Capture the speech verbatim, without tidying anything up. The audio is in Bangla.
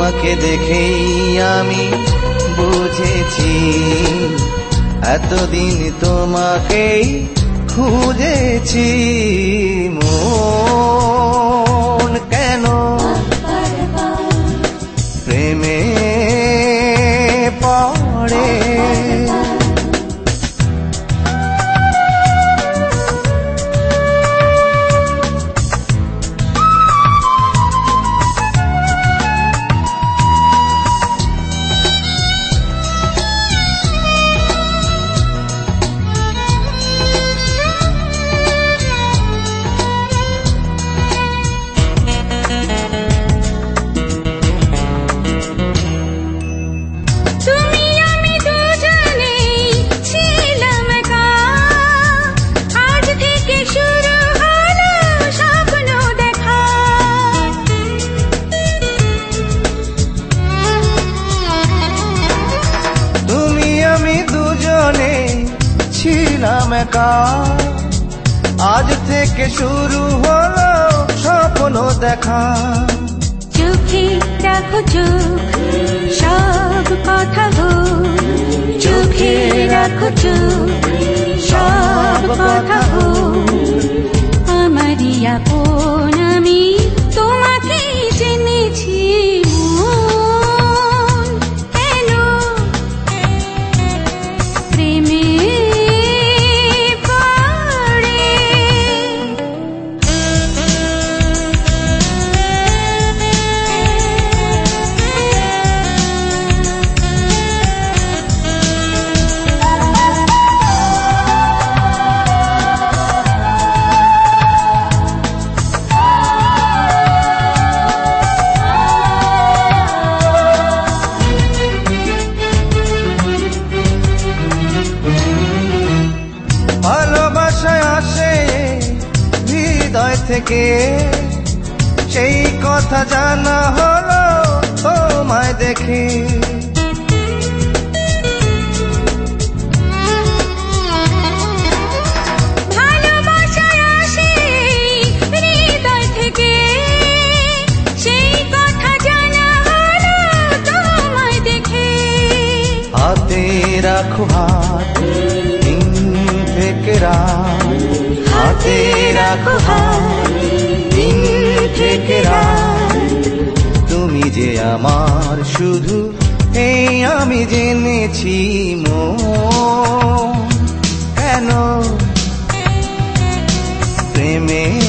তোমাকে দেখেই আমি বুঝেছি এতদিন তোমাকেই খুঁজেছি। মন কেন প্রেমে পড়ে, ছিলাম একা, আজ থেকে শুরু হলো স্বপ্ন দেখা। চোখে রাখো চোখ সব কথা গো, চোখে রাখো চোখ সব কথা গো। আমারই আপন আমি তোমাকে জেনেছি। ভালোবাসায় আসে হৃদয় থেকে, সেই কথা জানা হলো তোমায় দেখে। ভালোবাসায় আসে হৃদয় থেকে, সেই কথা জানা হলো তোমায় দেখে। হাতে রাখো হাত থেকে রাত, হাতে রাখো হাত দিন থেকে রাত। তুমি যে আমার শুধু এই আমি জেনেছি। মন কেন প্রেমে